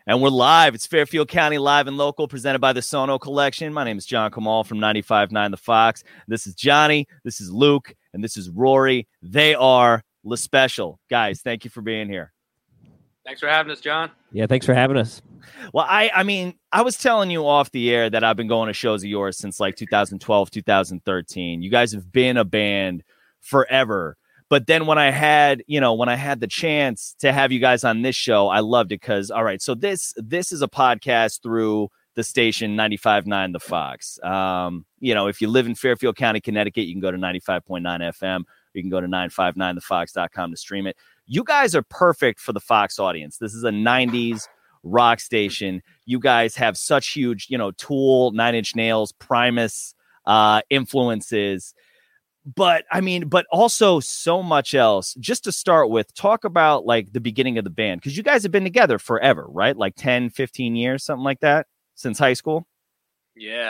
And we're live. It's Fairfield County Live and Local, presented by the Sono Collection. My name is John Kamal from 95.9 The Fox. This is Johnny, this is Luke, and this is Rory. They are Le Special. Guys, thank you for being here. Thanks for having us, John. Yeah, thanks for having us. Well, I mean, I was telling you off the air that I've been going to shows of yours since like 2012, 2013. You guys have been a band forever. But then when I had the chance to have you guys on this show, I loved it because, all right, so this is a podcast through the station 95.9 The Fox. If you live in Fairfield County, Connecticut, you can go to 95.9 FM. You can go to 959thefox.com to stream it. You guys are perfect for the Fox audience. This is a 90s rock station. You guys have such huge, Tool, Nine Inch Nails, Primus influences. But also so much else. Just to start with, talk about like the beginning of the band, because you guys have been together forever, right? Like 10, 15 years, something like that, since high school. Yeah,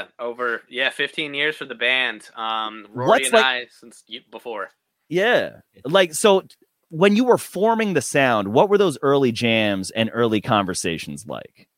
15 years for the band. Rory and I since before. Yeah, so when you were forming the sound, what were those early jams and early conversations like?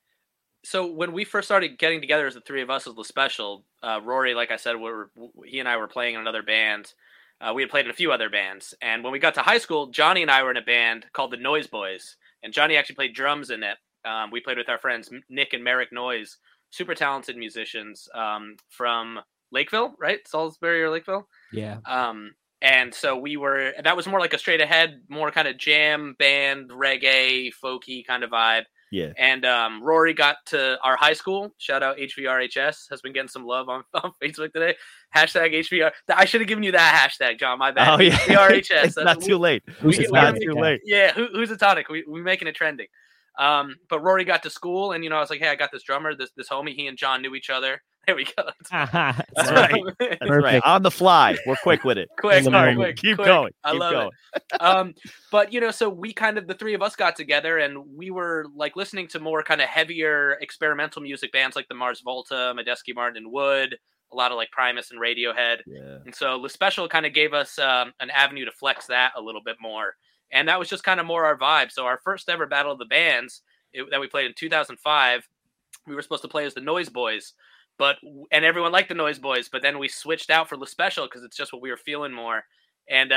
So when we first started getting together as the three of us as Le Special, Rory, like I said, he and I were playing in another band. We had played in a few other bands. And when we got to high school, Johnny and I were in a band called the Noise Boys. And Johnny actually played drums in it. We played with our friends Nick and Merrick Noise, super talented musicians from Lakeville, right? Salisbury or Lakeville? Yeah. And so that was more like a straight ahead, more kind of jam band, reggae, folky kind of vibe. Yeah. And Rory got to our high school. Shout out HVRHS. Has been getting some love on Facebook today. Hashtag HVR. I should have given you that hashtag, John. My bad. Oh, yeah. HVRHS. It's not too late. It's not too late. Yeah. Who's a tonic? We're making it trending. But Rory got to school, and I was like, hey, I got this drummer, this homie. He and John knew each other. There we go. That's right. That's right. On the fly. We're quick with it. Quick. Keep going. I love it. But so we the three of us got together, and we were like listening to more kind of heavier experimental music bands like the Mars Volta, Medeski Martin and Wood, a lot of like Primus and Radiohead. Yeah. And so Le Special kind of gave us an avenue to flex that a little bit more. And that was just kind of more our vibe. So our first ever Battle of the Bands that we played in 2005, we were supposed to play as the Noise Boys. And everyone liked the Noise Boys, but then we switched out for Le Special because it's just what we were feeling more. And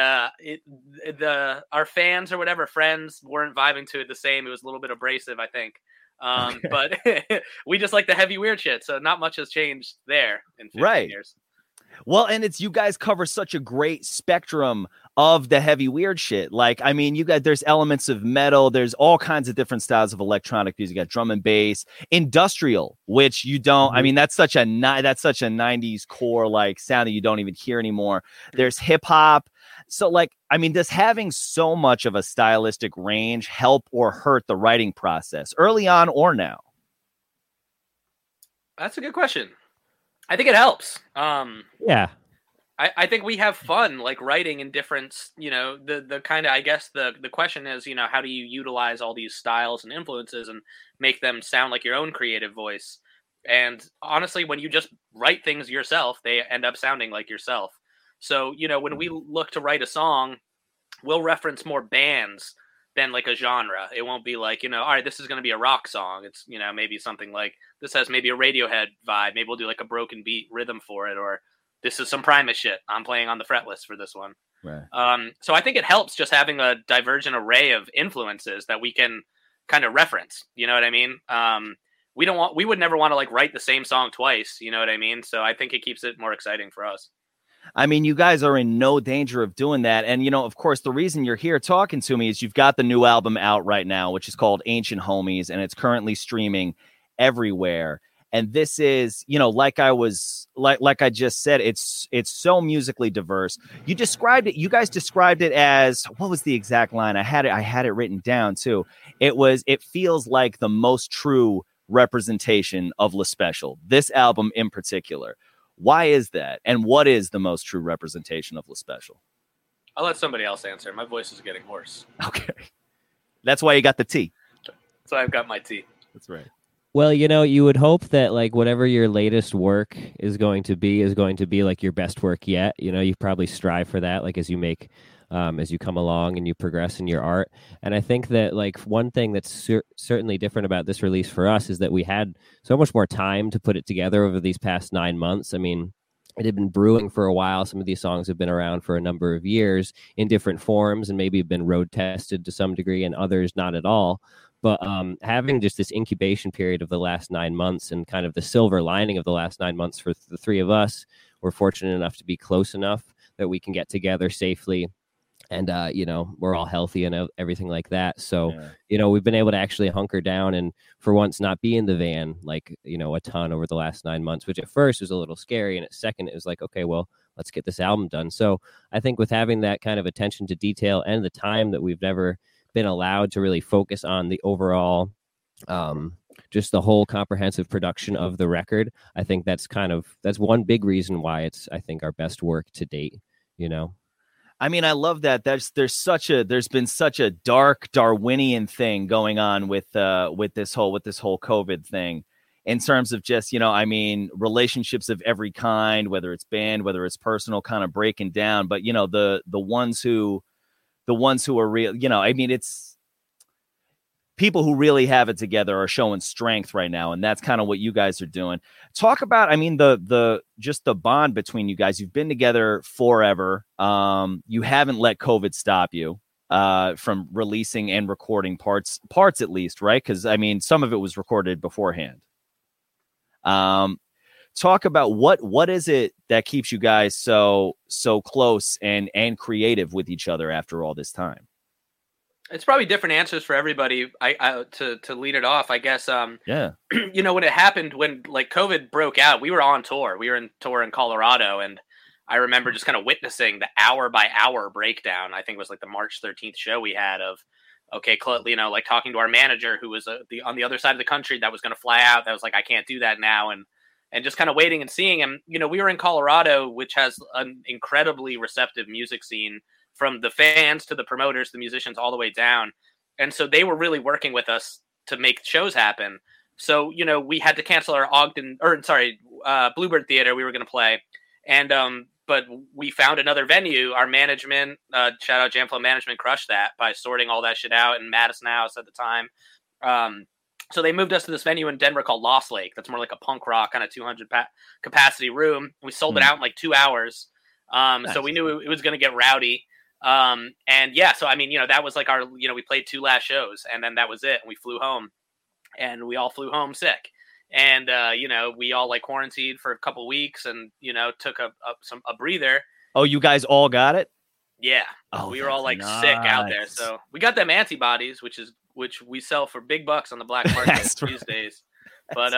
our fans or whatever friends weren't vibing to it the same. It was a little bit abrasive, I think. But we just like the heavy weird shit, so not much has changed there in 15 years. Well, and it's you guys cover such a great spectrum of the heavy weird shit. Like, I mean, you guys, there's elements of metal, there's all kinds of different styles of electronic music. You got drum and bass, industrial, which you don't. I mean, that's such a 90s core like sound that you don't even hear anymore. There's hip hop. So, like, I mean, does having so much of a stylistic range help or hurt the writing process early on or now? That's a good question. I think it helps. Yeah. I think we have fun, like writing in different, the kind of, I guess the question is, how do you utilize all these styles and influences and make them sound like your own creative voice? And honestly, when you just write things yourself, they end up sounding like yourself. So, when we look to write a song, we'll reference more bands than like a genre. It won't be like, all right, this is going to be a rock song. It's, maybe something like this has maybe a Radiohead vibe. Maybe we'll do like a broken beat rhythm for it, or this is some Primus shit. I'm playing on the fretless for this one. Right. So I think it helps just having a divergent array of influences that we can kind of reference. You know what I mean? We would never want to like write the same song twice. You know what I mean? So I think it keeps it more exciting for us. I mean, you guys are in no danger of doing that. And, of course, the reason you're here talking to me is you've got the new album out right now, which is called Ancient Homies, and it's currently streaming everywhere. And this is, like I just said, it's so musically diverse. You guys described it as, what was the exact line? I had it written down too. It feels like the most true representation of Le Special, this album in particular. Why is that? And what is the most true representation of Le Special? I'll let somebody else answer. My voice is getting hoarse. Okay. That's why you got the tea. So I've got my tea. That's right. Well, you would hope that like whatever your latest work is going to be like your best work yet. You probably strive for that, like as you make as you come along and you progress in your art. And I think that like one thing that's certainly different about this release for us is that we had so much more time to put it together over these past 9 months. I mean, it had been brewing for a while. Some of these songs have been around for a number of years in different forms and maybe have been road tested to some degree, and others not at all. But having just this incubation period of the last 9 months and kind of the silver lining of the last 9 months for the three of us, we're fortunate enough to be close enough that we can get together safely. And, we're all healthy and everything like that. So, we've been able to actually hunker down and for once not be in the van, like, a ton over the last 9 months, which at first was a little scary. And at second, it was like, okay, well, let's get this album done. So I think with having that kind of attention to detail and the time that we've never been allowed to really focus on the overall, just the whole comprehensive production of the record, I think that's one big reason why it's, I think, our best work to date, I mean, I love that. There's been such a dark Darwinian thing going on with this whole COVID thing in terms of just, relationships of every kind, whether it's band, whether it's personal, kind of breaking down. But, the ones who are real, it's people who really have it together are showing strength right now. And that's kind of what you guys are doing. Talk about, just the bond between you guys. You've been together forever. You haven't let COVID stop you from releasing and recording parts at least, right? Because, some of it was recorded beforehand. Talk about what is it that keeps you guys so close and creative with each other after all this time? It's probably different answers for everybody. To lead it off, I guess. When it happened, when like COVID broke out, we were on tour. We were in tour in Colorado, and I remember just kind of witnessing the hour by hour breakdown. I think it was like the March 13th show we had of, okay, like talking to our manager who was on the other side of the country that was going to fly out. That was like, I can't do that now, and just kind of waiting and seeing him. We were in Colorado, which has an incredibly receptive music scene, from the fans to the promoters, the musicians, all the way down. And so they were really working with us to make shows happen. So, we had to cancel our Bluebird Theater we were going to play. And, but we found another venue. Our management, shout out Jamflow Management, crushed that by sorting all that shit out in Madison House at the time. So they moved us to this venue in Denver called Lost Lake. That's more like a punk rock kind of 200 capacity room. We sold it out in like 2 hours. So we knew it was going to get rowdy. So that was like our, we played 2 last shows, and then that was it. And we flew home, and we all flew home sick. And, we all like quarantined for a couple weeks and, took a breather. Oh, you guys all got it? Yeah. We were all like sick out there. So we got them antibodies, which we sell for big bucks on the black market these days. But,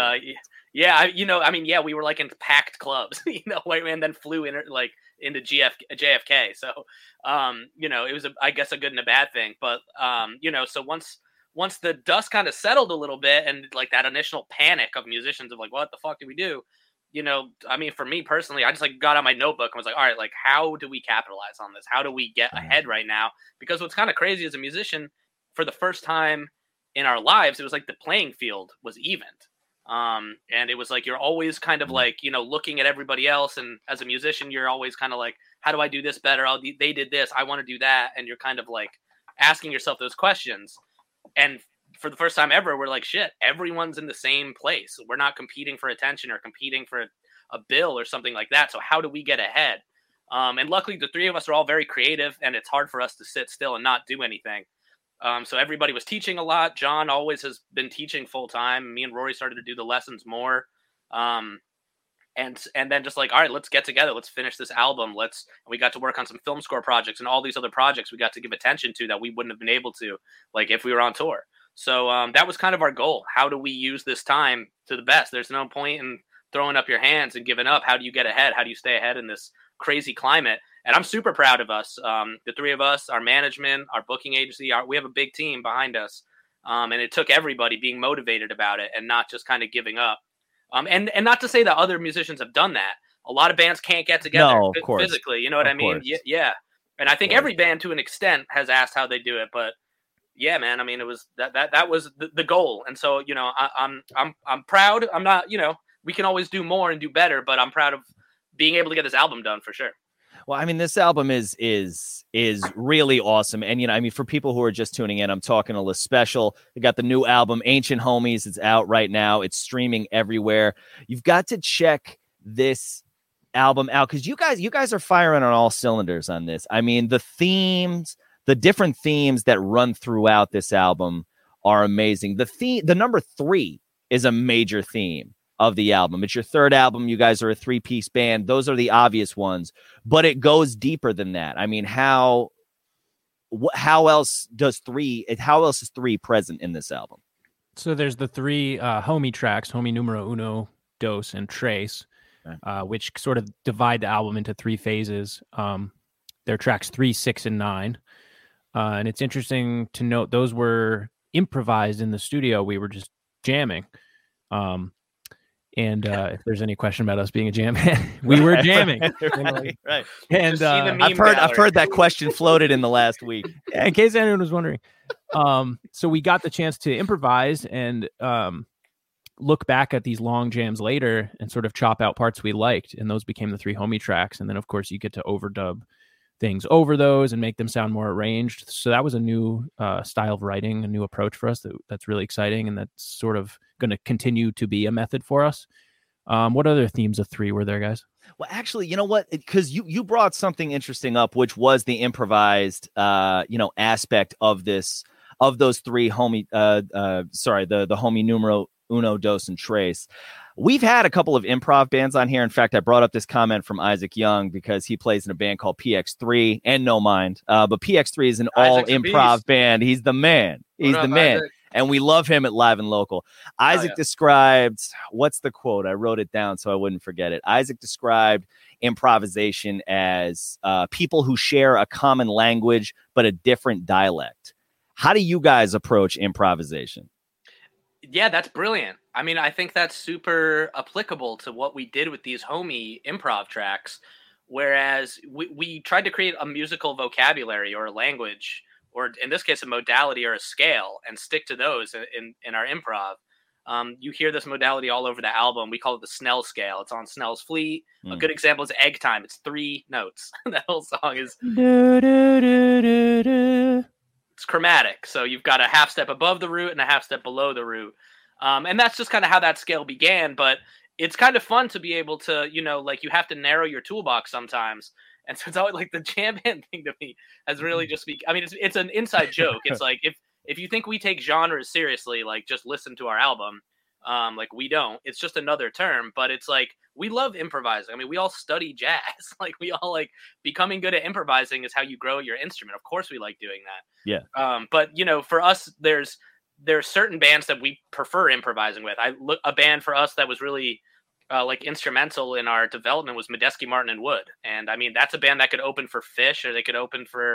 we were like in packed clubs, and then flew in into JFK. So, it was I guess a good and a bad thing. But, so once the dust kind of settled a little bit, and like that initial panic of musicians of like, what the fuck do we do? For me personally, I just like got out my notebook and was like, all right, like, how do we capitalize on this? How do we get ahead right now? Because what's kind of crazy as a musician, for the first time in our lives, it was like the playing field was evened. And it was like, you're always kind of like, looking at everybody else. And as a musician, you're always kind of like, how do I do this better? They did this, I want to do that. And you're kind of like asking yourself those questions. And for the first time ever, we're like, shit, everyone's in the same place. We're not competing for attention or competing for a bill or something like that. So how do we get ahead? And luckily the 3 of us are all very creative, and it's hard for us to sit still and not do anything. So everybody was teaching a lot. John always has been teaching full time. Me and Rory started to do the lessons more. And then just like, all right, let's get together. Let's finish this album. We got to work on some film score projects and all these other projects we got to give attention to that we wouldn't have been able to, like, if we were on tour. So that was kind of our goal. How do we use this time to the best? There's no point in throwing up your hands and giving up. How do you get ahead? How do you stay ahead in this crazy climate? And I'm super proud of us. The 3 of us, our management, our booking agency, we have a big team behind us. And it took everybody being motivated about it and not just kind of giving up. And not to say that other musicians have done that. A lot of bands can't get together physically. You know what I mean? Yeah. And I think every band to an extent has asked how they do it. But yeah, man, I mean, it was that was the goal. And so, I'm proud. I'm not, we can always do more and do better, but I'm proud of being able to get this album done for sure. Well, I mean, this album is really awesome. And, I mean, for people who are just tuning in, I'm talking a list special. They got the new album, Ancient Homies. It's out right now. It's streaming everywhere. You've got to check this album out because you guys are firing on all cylinders on this. I mean, the different themes that run throughout this album are amazing. The number 3 is a major theme of the album. It's your third album. You guys are a 3-piece band. Those are the obvious ones, but it goes deeper than that. I mean, how else is 3 present in this album? So there's the 3 homie tracks, Homie Numero Uno, Dos, and Trace, which sort of divide the album into 3 phases. They're tracks 3, 6, and 9. And it's interesting to note those were improvised in the studio. We were just jamming. And if there's any question about us being a jam band, we were jamming. right. And I've heard that question floated in the last week. In case anyone was wondering. So we got the chance to improvise and look back at these long jams later and sort of chop out parts we liked. And those became the 3 homie tracks. And then, of course, you get to overdub things over those and make them sound more arranged. So that was a new style of writing, a new approach for us that's really exciting, and that's sort of going to continue to be a method for us. What other themes of 3 were there, guys? Well, actually, you know what? Because you brought something interesting up, which was the improvised aspect of those 3 homie the homie Numero Uno, Dos, and Trace. We've had a couple of improv bands on here. In fact, I brought up this comment from Isaac Young because he plays in a band called PX3 and No Mind. But PX3 is an all improv band. He's the man. He's the man. Isaac? And we love him at Live and Local. Isaac described, what's the quote? I wrote it down so I wouldn't forget it. Isaac described improvisation as people who share a common language but a different dialect. How do you guys approach improvisation? Yeah, that's brilliant. I mean, I think that's super applicable to what we did with these homie improv tracks, whereas we tried to create a musical vocabulary or a language, or in this case, a modality or a scale, and stick to those in our improv. You hear this modality all over the album. We call it the Snell scale. It's on Snell's Fleet. A good example is Egg Time. It's 3 notes. That whole song is... It's chromatic. So you've got a half step above the root and a half step below the root. And that's just kind of how that scale began. But it's kind of fun to be able to, you have to narrow your toolbox sometimes. And so it's always like the jam band thing to me has really just it's an inside joke. It's like, if you think we take genres seriously, like just listen to our album. Like we don't. It's just another term, but it's like we love improvising. I mean, we all study jazz. Like we all becoming good at improvising is how you grow your instrument. Of course, we like doing that. Yeah. But for us, there's certain bands that we prefer improvising with. A band for us that was really instrumental in our development was Medeski, Martin and Wood, and I mean that's a band that could open for Fish, or they could open for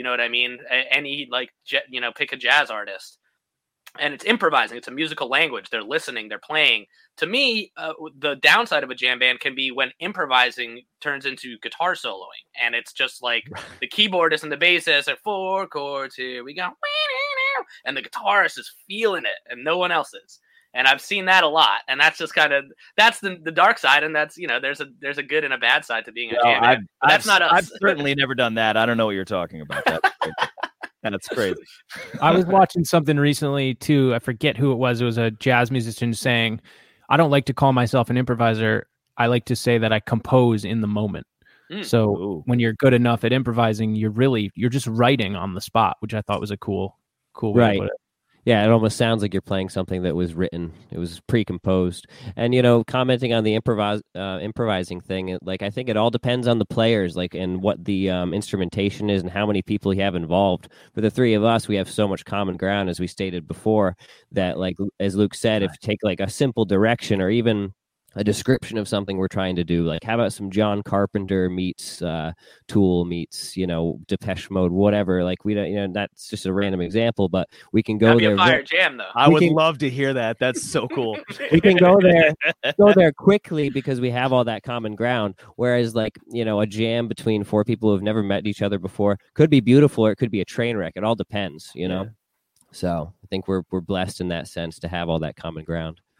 any pick a jazz artist. And it's improvising. It's a musical language. They're listening. They're playing. To me, the downside of a jam band can be when improvising turns into guitar soloing. And it's just like the keyboardist and the bassist are 4 chords here. We go, and the guitarist is feeling it and no one else is. And I've seen that a lot. And that's just that's the dark side. And that's, there's a good and a bad side to being a jam band. That's not us. I've certainly never done that. I don't know what you're talking about. That's crazy. I was watching something recently too. I forget who it was. It was a jazz musician saying, I don't like to call myself an improviser. I like to say that I compose in the moment. So when you're good enough at improvising, you're just writing on the spot, which I thought was a cool way to put it. Yeah, it almost sounds like you're playing something that was written. It was pre-composed. And, commenting on the improvising thing, I think it all depends on the players, and what the instrumentation is and how many people you have involved. For the 3 of us, we have so much common ground, as we stated before, that, as Luke said, if you take, a simple direction or even a description of something we're trying to do, how about some John Carpenter meets Tool meets Depeche Mode, whatever. We don't, that's just a random example, but we can go there. Fire jam though. I would love to hear that. That's so cool. We can go there quickly because we have all that common ground. Whereas a jam between 4 people who've never met each other before could be beautiful or it could be a train wreck. It all depends, So I think we're blessed in that sense to have all that common ground.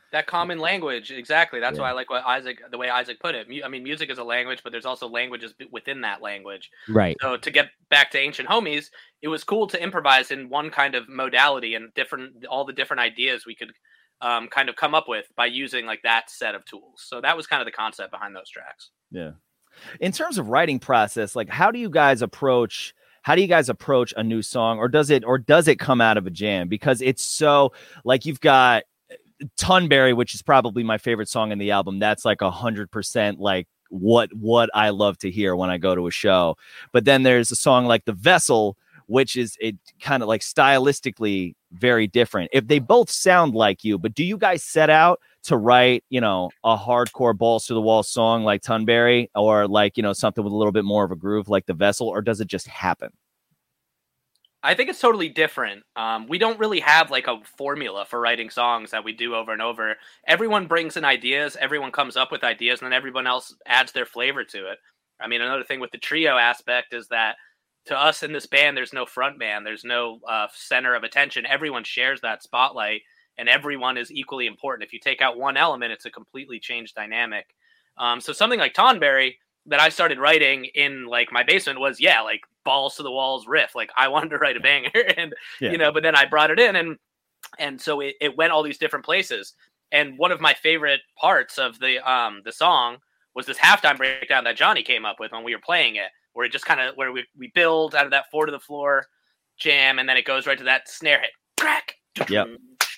That common language, exactly. That's Yeah. why I like the way Isaac put it. I mean, music is a language, but there's also languages within that language. Right. So to get back to Ancient Homies, it was cool to improvise in one kind of modality and all the different ideas we could kind of come up with by using like that set of tools. So that was kind of the concept behind those tracks. Yeah. In terms of writing process, like how do you guys approach a new song, or does it come out of a jam? Because it's so, like, you've got Tunberry, which is probably my favorite song in the album. That's like 100% like what I love to hear when I go to a show. But then there's a song like The Vessel, which is it kind of like stylistically very different. If they both sound like you, but do you guys set out to write, a hardcore balls to the wall song like Tunberry, or like, something with a little bit more of a groove like The Vessel, or does it just happen? I think it's totally different. We don't really have like a formula for writing songs that we do over and over. Everyone brings in ideas, everyone comes up with ideas, and then everyone else adds their flavor to it. I mean, another thing with the trio aspect is that to us in this band, there's no front man, there's no center of attention. Everyone shares that spotlight, and everyone is equally important. If you take out one element, it's a completely changed dynamic. So something like Tonberry that I started writing in like my basement was, like balls to the walls riff. Like I wanted to write a banger and, but then I brought it in and so it went all these different places. And one of my favorite parts of the song was this halftime breakdown that Johnny came up with when we were playing it, where it just kind of, where we build out of that 4 to the floor jam. And then it goes right to that snare hit. Crack. Yep.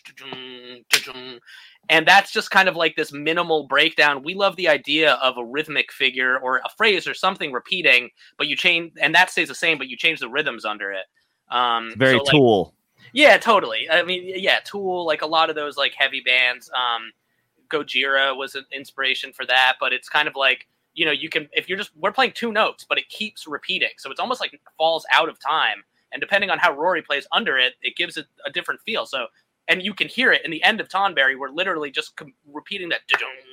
And that's just kind of like this minimal breakdown. We love the idea of a rhythmic figure or a phrase or something repeating, but you change, and that stays the same, but you change the rhythms under it. Very Tool. Yeah, totally. I mean, Tool, like a lot of those like heavy bands. Gojira was an inspiration for that, but it's kind of like, you can, we're playing 2 notes, but it keeps repeating. So it's almost like it falls out of time. And depending on how Rory plays under it, it gives it a different feel. So, and you can hear it in the end of Tonberry. We're literally just repeating that.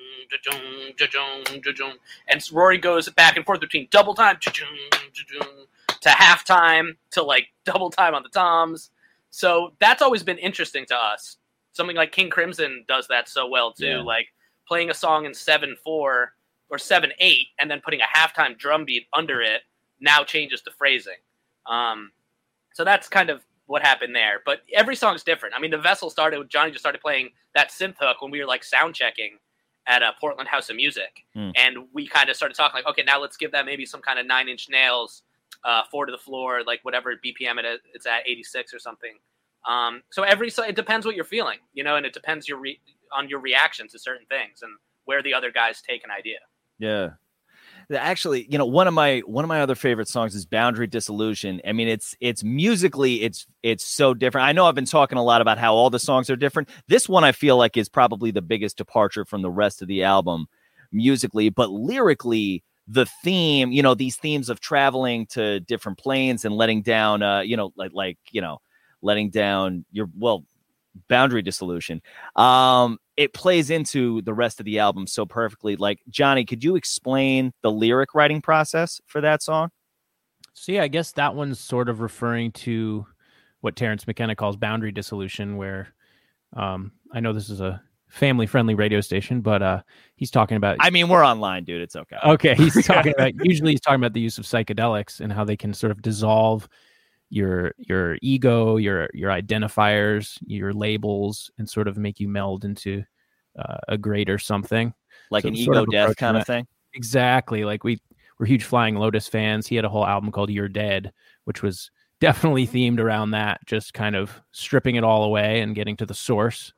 And Rory goes back and forth between double time to halftime to like double time on the toms. So that's always been interesting to us. Something like King Crimson does that so well too. Like playing a song in 7/4 or 7/8 and then putting a halftime drum beat under it now changes the phrasing. So that's kind of what happened there. But every song's different. I mean, The Vessel started with Johnny just started playing that synth hook when we were like sound checking at a Portland House of Music. And we kind of started talking like, okay, now let's give that maybe some kind of 9 Inch Nails, 4 to the floor, like whatever BPM it's at, 86 or something. So it depends what you're feeling, and it depends on your reaction to certain things and where the other guys take an idea. Yeah. Actually, one of my other favorite songs is Boundary Dissolution. I mean, it's musically, it's so different. I know I've been talking a lot about how all the songs are different. This one I feel like is probably the biggest departure from the rest of the album musically, but lyrically, the theme, these themes of traveling to different planes and letting down, letting down Boundary Dissolution. It plays into the rest of the album so perfectly. Like, Johnny, could you explain the lyric writing process for that song? So I guess that one's sort of referring to what Terrence McKenna calls boundary dissolution, where I know this is a family-friendly radio station, but he's talking about... I mean, we're online, dude. It's okay. Okay, he's talking about... Usually he's talking about the use of psychedelics and how they can sort of dissolve your ego, your identifiers, your labels, and sort of make you meld into a greater something, like an ego death kind of thing. Exactly. Like we're huge Flying Lotus fans. He had a whole album called You're Dead, which was definitely themed around that, just kind of stripping it all away and getting to the source.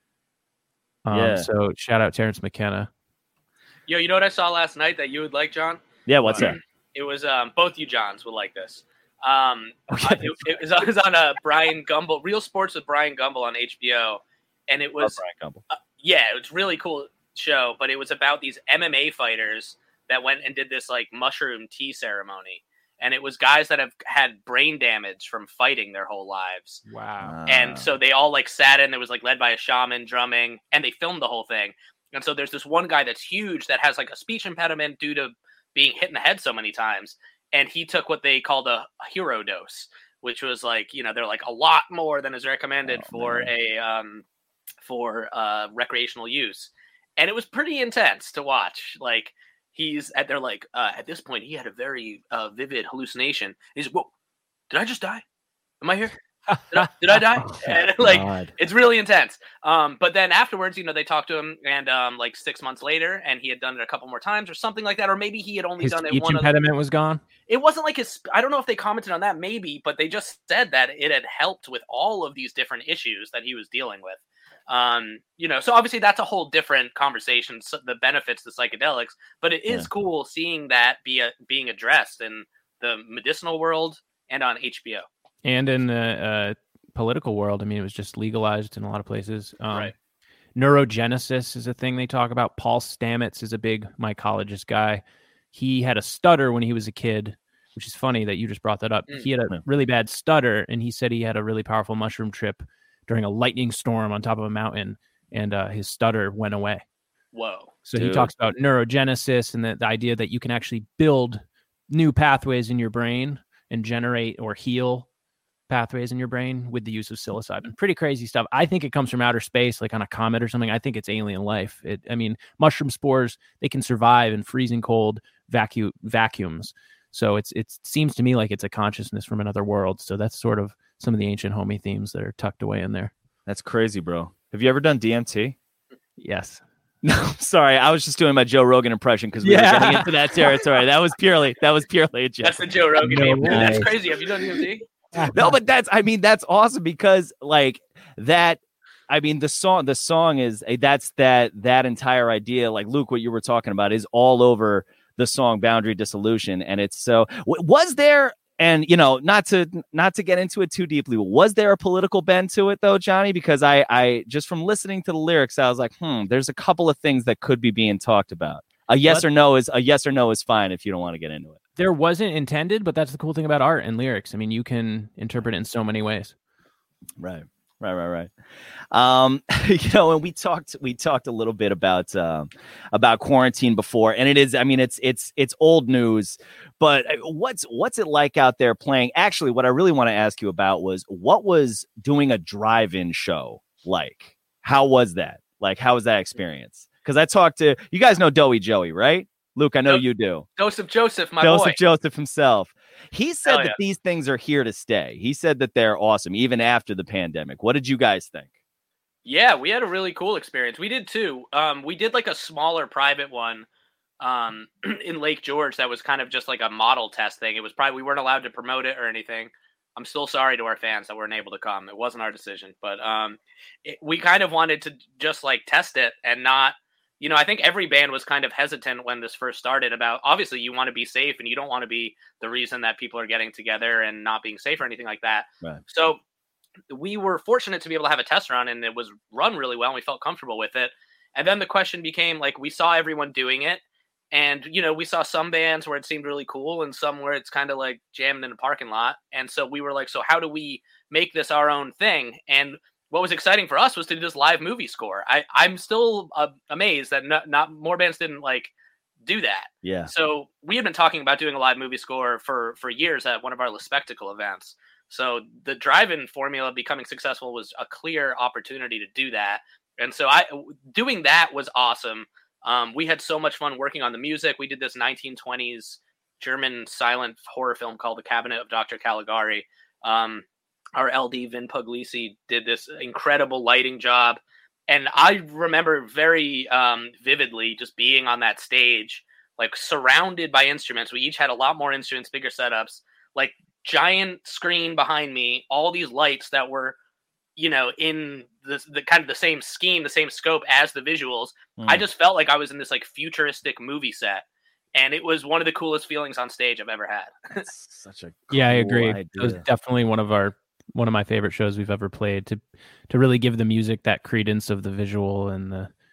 So shout out Terrence McKenna. Yo, you know what I saw last night that you would like, John? Yeah, what's that? It was both you Johns would like this. It was on Brian Gumbel, Real Sports with Brian Gumbel on HBO, and it was Brian Gumbel. It was a really cool show, but it was about these MMA fighters that went and did this like mushroom tea ceremony, and it was guys that have had brain damage from fighting their whole lives. Wow! And so they all like sat in. It was like led by a shaman drumming, and they filmed the whole thing. And so there's this one guy that's huge that has like a speech impediment due to being hit in the head so many times. And he took what they called a hero dose, which was like, they're like a lot more than is recommended for a for recreational use, and it was pretty intense to watch. Like they're like at this point he had a very vivid hallucination. He's whoa, did I just die? Am I here? Did I die? And like it's really intense. But then afterwards, they talked to him, and like 6 months later, and he had done it a couple more times or something like that, or maybe he had only done it. His impediment was gone. It wasn't like I don't know if they commented on that, maybe, but they just said that it had helped with all of these different issues that he was dealing with. So obviously that's a whole different conversation, the benefits to psychedelics, but it is cool seeing that being addressed in the medicinal world and on HBO. And in the political world, I mean, it was just legalized in a lot of places. Right. Neurogenesis is a thing they talk about. Paul Stamets is a big mycologist guy. He had a stutter when he was a kid, which is funny that you just brought that up. He had a really bad stutter, and he said he had a really powerful mushroom trip during a lightning storm on top of a mountain, and his stutter went away. Whoa. So he talks about neurogenesis and the idea that you can actually build new pathways in your brain and generate or heal pathways in your brain with the use of psilocybin. Pretty crazy stuff. I think it comes from outer space, like on a comet or something. I think it's alien life. Mushroom spores, they can survive in freezing cold vacuums. So it seems to me like it's a consciousness from another world. So that's sort of some of the ancient homie themes that are tucked away in there. That's crazy, bro. Have you ever done DMT? Yes. No, sorry. I was just doing my Joe Rogan impression because we were getting into that territory. That was purely a joke. That's the Joe Rogan name. That's crazy. Have you done DMT? No, but that's awesome because like that, the song is that's that entire idea. Like Luke, what you were talking about is all over the song Boundary Dissolution. And it's so, was there, and not to get into it too deeply, was there a political bend to it though, Johnny? Because I just from listening to the lyrics, I was like, there's a couple of things that could be being talked about. A yes or no is fine if you don't want to get into it. There wasn't intended, but that's the cool thing about art and lyrics. I mean, you can interpret it in so many ways. Right. And we talked a little bit about quarantine before, and it is, it's old news, but what's it like out there playing? Actually, what I really want to ask you about was what was doing a drive-in show like? How was that? Like, how was that experience? Because I talked to, you guys know Doughy Joey, right? Luke, I know you do. Joseph, my boy. Joseph Joseph himself. He said that these things are here to stay. He said that they're awesome, even after the pandemic. What did you guys think? Yeah, we had a really cool experience. We did too. We did like a smaller private one in Lake George that was kind of just like a model test thing. It was we weren't allowed to promote it or anything. I'm still sorry to our fans that weren't able to come. It wasn't our decision, but we kind of wanted to just like test it and not, I think every band was kind of hesitant when this first started about, obviously you want to be safe and you don't want to be the reason that people are getting together and not being safe or anything like that. Right. So we were fortunate to be able to have a test run, and it was run really well and we felt comfortable with it. And then the question became like, we saw everyone doing it, and, we saw some bands where it seemed really cool and some where it's kind of like jamming in a parking lot. And so we were like, so how do we make this our own thing? And what was exciting for us was to do this live movie score. I'm still amazed that not more bands didn't like do that. Yeah. So we had been talking about doing a live movie score for years at one of our Le Spectacle events. So the drive-in formula becoming successful was a clear opportunity to do that. And so doing that was awesome. We had so much fun working on the music. We did this 1920s German silent horror film called The Cabinet of Dr. Caligari. Our LD Vin Puglisi did this incredible lighting job. And I remember very vividly just being on that stage, like surrounded by instruments. We each had a lot more instruments, bigger setups, like giant screen behind me, all these lights that were, in the kind of the same scheme, the same scope as the visuals. I just felt like I was in this like futuristic movie set. And it was one of the coolest feelings on stage I've ever had. That's such a cool I agree. idea. It was definitely one of my favorite shows we've ever played, to really give the music that credence of the visual and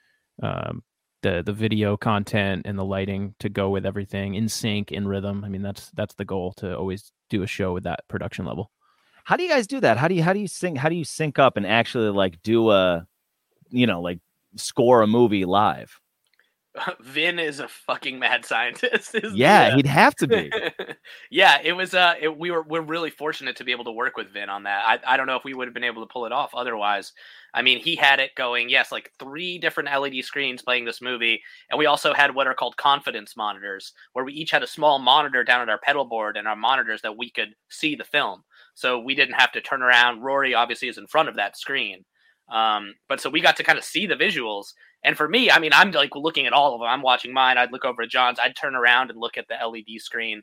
the video content and the lighting to go with everything in sync, in rhythm. I mean, that's the goal, to always do a show with that production level. How do you guys do that? How do you sync up and actually like do like score a movie live? Vin is a fucking mad scientist. Yeah, he'd have to be. Yeah, it was. We're really fortunate to be able to work with Vin on that. I don't know if we would have been able to pull it off otherwise. I mean, he had it going. Yes, like 3 different LED screens playing this movie, and we also had what are called confidence monitors, where we each had a small monitor down at our pedal board and our monitors that we could see the film. So we didn't have to turn around. Rory obviously is in front of that screen. But so we got to kind of see the visuals. And for me, I mean, I'm like looking at all of them. I'm watching mine. I'd look over at John's. I'd turn around and look at the LED screen.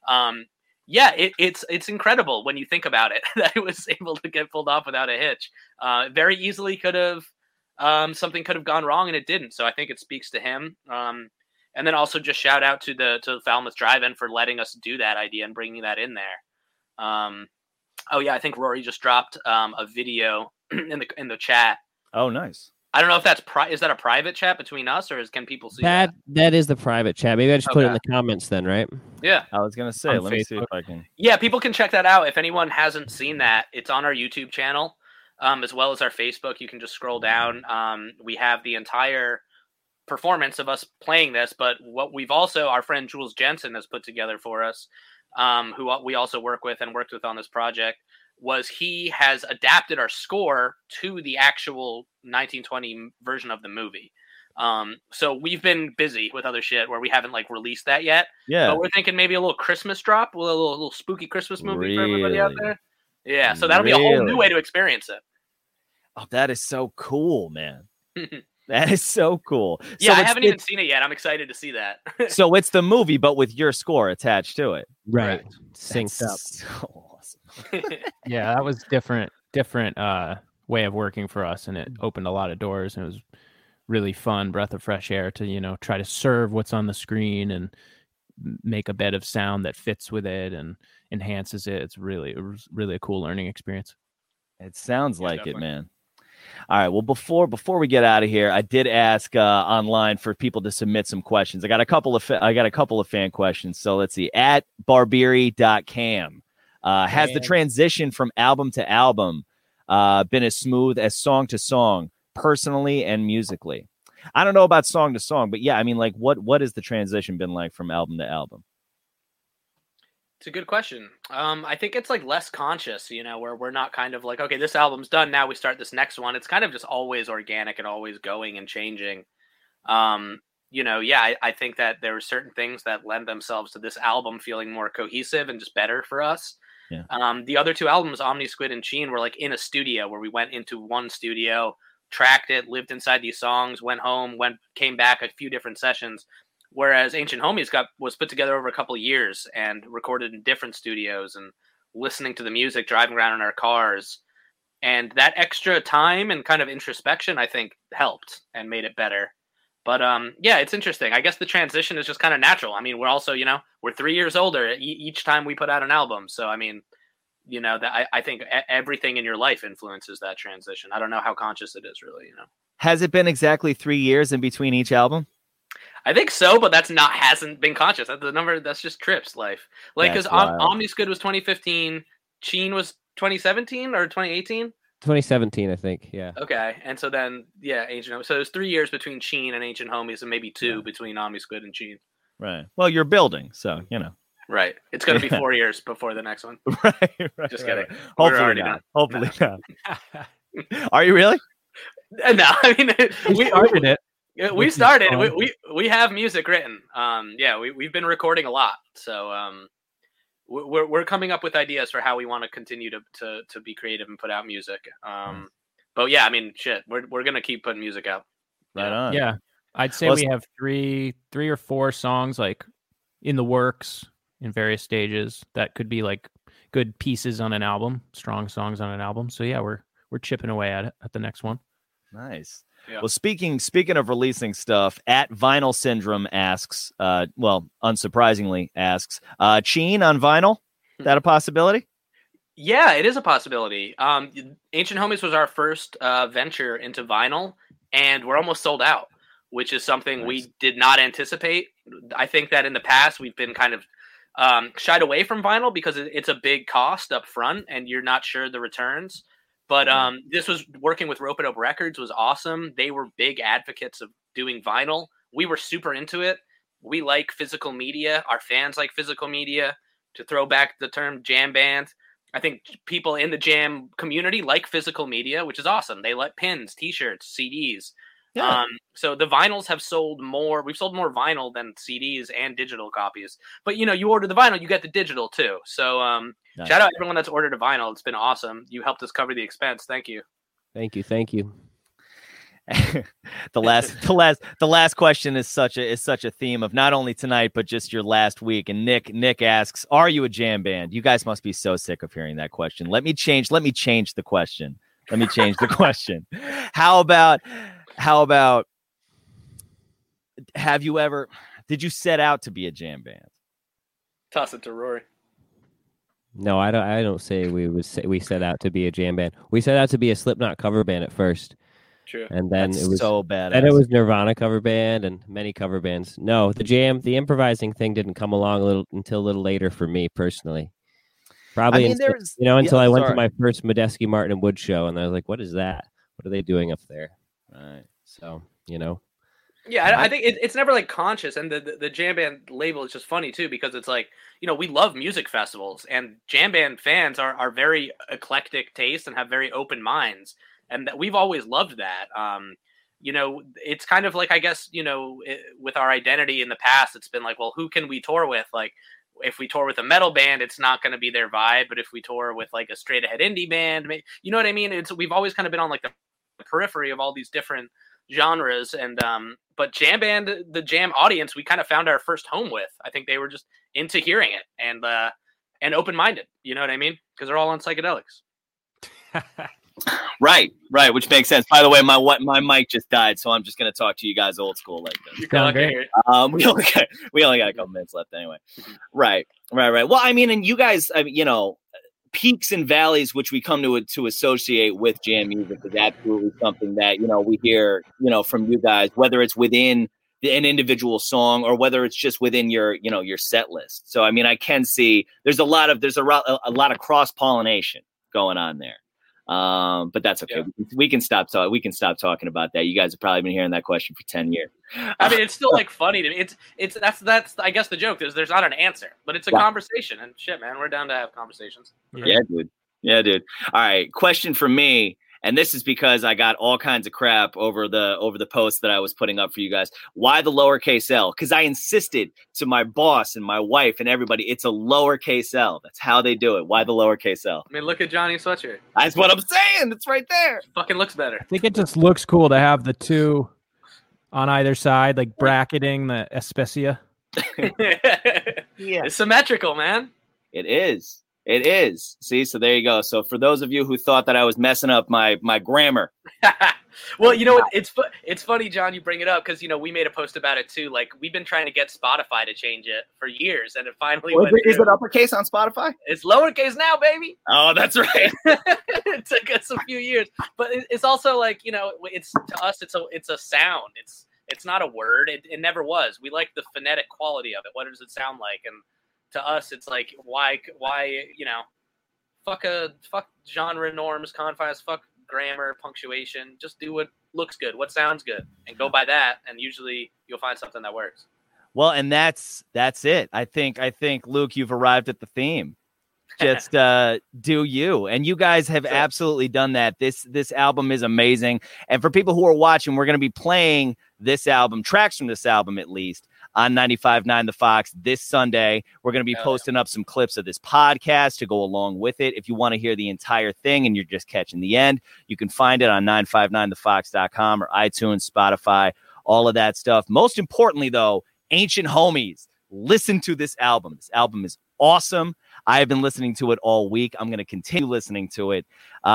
Yeah, it's incredible when you think about it that it was able to get pulled off without a hitch. Very easily could have something could have gone wrong and it didn't. So I think it speaks to him. And then also just shout out to the Falmouth Drive-In for letting us do that idea and bringing that in there. Oh yeah, I think Rory just dropped a video in the chat. Oh, nice. I don't know if that's is that a private chat between us or can people see that? That is the private chat. Maybe I just put it in the comments then, right? Yeah. I was gonna say, let me see if I can. Yeah, people can check that out. If anyone hasn't seen that, it's on our YouTube channel, as well as our Facebook. You can just scroll down. We have the entire performance of us playing this, but what we've also, our friend Jules Jensen has put together for us, who we also work with and worked with on this project, was he has adapted our score to the actual 1920 version of the movie. So we've been busy with other shit where we haven't like released that yet. Yeah. But we're thinking maybe a little Christmas drop, a little spooky Christmas movie for everybody out there. Yeah. So that'll be a whole new way to experience it. Oh, that is so cool, man. That is so cool. Yeah, so I haven't even seen it yet. I'm excited to see that. So it's the movie, but with your score attached to it. Right. Synced up. So awesome. Yeah, that was different way of working for us, and it opened a lot of doors, and it was really fun, breath of fresh air to try to serve what's on the screen and make a bed of sound that fits with it and enhances it. It was really a cool learning experience. It sounds like definitely. it, man. All right. Well, before we get out of here, I did ask online for people to submit some questions. I got a couple of fan questions. So let's see. At Barbieri.cam has the transition from album to album been as smooth as song to song, personally and musically? I don't know about song to song, but yeah, I mean, like, what has the transition been like from album to album? It's a good question. I think it's like less conscious, where we're not kind of like, okay, this album's done. Now we start this next one. It's kind of just always organic and always going and changing. I think that there are certain things that lend themselves to this album feeling more cohesive and just better for us. Yeah. The other 2 albums, Omni Squid and Cheen, were like in a studio where we went into one studio, tracked it, lived inside these songs, went home, came back a few different sessions. Whereas Ancient Homies was put together over a couple of years and recorded in different studios and listening to the music, driving around in our cars. And that extra time and kind of introspection, I think, helped and made it better. But yeah, it's interesting. I guess the transition is just kind of natural. I mean, we're also, we're 3 years older each time we put out an album. So, I mean, I think everything in your life influences that transition. I don't know how conscious it is really, Has it been exactly 3 years in between each album? I think so, but hasn't been conscious. That's the number. That's just Tripp's life. Like, because Omni Squid was 2015, Cheen was 2017 or 2018. 2017, I think. Yeah. Okay, and so then Ancient Homies. So there's 3 years between Cheen and Ancient Homies, and maybe 2 between Omni Squid and Cheen. Right. Well, you're building, so Right. It's going to be 4 years before the next one. Right. Just kidding. Hopefully not. Hopefully not. Are you really? No, I mean we started it. We started. We have music written. We've been recording a lot. So we're coming up with ideas for how we want to continue to be creative and put out music. But yeah, I mean, shit, we're gonna keep putting music out. Right on. Yeah, I'd say we have three or four songs like in the works in various stages that could be like good pieces on an album, strong songs on an album. So yeah, we're chipping away at it at the next one. Nice. Yeah. Well, speaking of releasing stuff, at Vinyl Syndrome asks, unsurprisingly asks, Cheen on vinyl? Is that a possibility? Yeah, it is a possibility. Ancient Homies was our first venture into vinyl, and we're almost sold out, which is something we did not anticipate. I think that in the past we've been kind of shied away from vinyl because it's a big cost up front, and you're not sure the returns. But this was working with Rope-a-Dope Records was awesome. They were big advocates of doing vinyl we were super into it. We like physical media. Our fans like physical media. To throw back the term jam band, I think people in the jam community like physical media, which is awesome. They like pins, t-shirts, CDs. Yeah. So the vinyls have sold more. We've sold more vinyl than CDs and digital copies. But, you order the vinyl, you get the digital too. So Nice. Shout out everyone that's ordered a vinyl. It's been awesome. You helped us cover the expense. Thank you. Thank you. the last question is such a theme of not only tonight but just your last week. And Nick asks, are you a jam band? You guys must be so sick of hearing that question. Let me change the question. How about did you set out to be a jam band? Toss it to Rory. No, I don't say we set out to be a jam band. We set out to be a Slipknot cover band at first. True. And then That's it was so bad. And it was Nirvana cover band and many cover bands. No, the improvising thing didn't come along until a little later for me personally. Probably until I went to my first Medeski, Martin and Wood show, and I was like, "What is that? What are they doing up there?" Right. So Yeah, I think it's never like conscious, and the jam band label is just funny too because it's like we love music festivals, and jam band fans are very eclectic taste and have very open minds. And that we've always loved that. It's kind of like, I guess, with our identity in the past, it's been like, well, who can we tour with? Like, if we tour with a metal band, it's not going to be their vibe. But if we tour with like a straight ahead indie band, you know what I mean? We've always kind of been on like the periphery of all these different genres. And but jam band, the jam audience, we kind of found our first home with. I think they were just into hearing it and open minded. You know what I mean? Because they're all on psychedelics. Right, which makes sense. By the way, my mic just died, so I'm just going to talk to you guys old school like this. You sound great. We only got a couple minutes left anyway. Right. Well, I mean, and you guys, peaks and valleys, which we come to associate with jam music, is absolutely something that we hear, from you guys, whether it's within an individual song or whether it's just within your set list. So, I mean, I can see there's a lot of cross pollination going on there. But that's okay. Yeah. We can stop talking about that. You guys have probably been hearing that question for 10 years. I mean, it's still like funny to me. That's I guess the joke is there's not an answer, but it's a conversation, and shit, man, we're down to have conversations. Yeah, dude. All right. Question for me. And this is because I got all kinds of crap over the post that I was putting up for you guys. Why the lowercase L? Because I insisted to my boss and my wife and everybody, it's a lowercase L. That's how they do it. Why the lowercase L? I mean, look at Johnny's sweatshirt. That's what I'm saying. It's right there. It fucking looks better. I think it just looks cool to have the two on either side, like bracketing the Especia. Yeah. It's symmetrical, man. It is. See, so there you go. So for those of you who thought that I was messing up my grammar. Well, it's funny, John, you bring it up because, we made a post about it too. Like, we've been trying to get Spotify to change it for years, and it finally went Is it uppercase on Spotify? It's lowercase now, baby. Oh, that's right. It took us a few years. But it's also like, it's to us, it's a sound. It's not a word. It never was. We like the phonetic quality of it. What does it sound like? And to us, it's like, why, fuck genre norms, confines, fuck grammar, punctuation. Just do what looks good, what sounds good, and go by that. And usually you'll find something that works. Well, and that's it. I think Luke, you've arrived at the theme. Just do you. And you guys have absolutely done that. This album is amazing. And for people who are watching, we're going to be playing this album, tracks from this album at least, on 95.9 The Fox this Sunday. We're going to be posting up some clips of this podcast to go along with it. If you want to hear the entire thing and you're just catching the end, you can find it on 959thefox.com or iTunes, Spotify, all of that stuff. Most importantly, though, Ancient Homies, listen to this album. This album is awesome. I have been listening to it all week. I'm going to continue listening to it.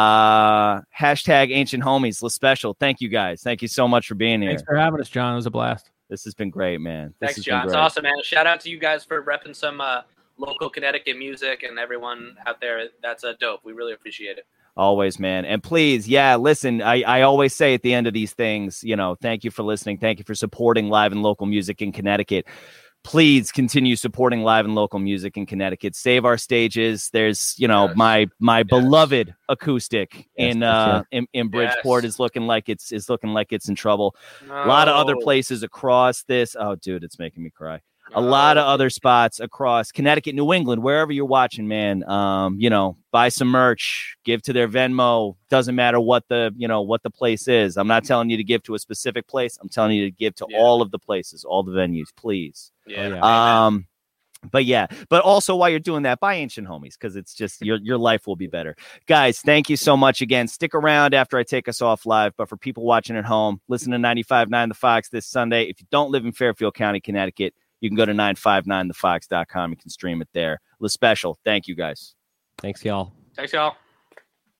Hashtag Ancient Homies, LaSpecial. Thank you guys. Thank you so much for being here. Thanks for having us, John. It was a blast. This has been great, man. Thanks, John. It's awesome, man. Shout out to you guys for repping some local Connecticut music and everyone out there. That's dope. We really appreciate it. Always, man. And please, listen, I always say at the end of these things, thank you for listening. Thank you for supporting live and local music in Connecticut. please continue supporting live and local music in Connecticut. Save our stages. There's, my beloved acoustic in Bridgeport is looking like it's in trouble. No. A lot of other places across this. Oh, dude, it's making me cry. A lot of other spots across Connecticut, New England, wherever you're watching, man. Buy some merch, give to their Venmo. Doesn't matter what the place is. I'm not telling you to give to a specific place. I'm telling you to give to all of the places, all the venues, please. Yeah. But also while you're doing that, buy Ancient Homies, because it's just your life will be better. Guys, thank you so much again. Stick around after I take us off live. But for people watching at home, listen to 95.9 The Fox this Sunday. If you don't live in Fairfield County, Connecticut, you can go to 959thefox.com. You can stream it there. LaSpecial, thank you guys. Thanks, y'all. Thanks, y'all.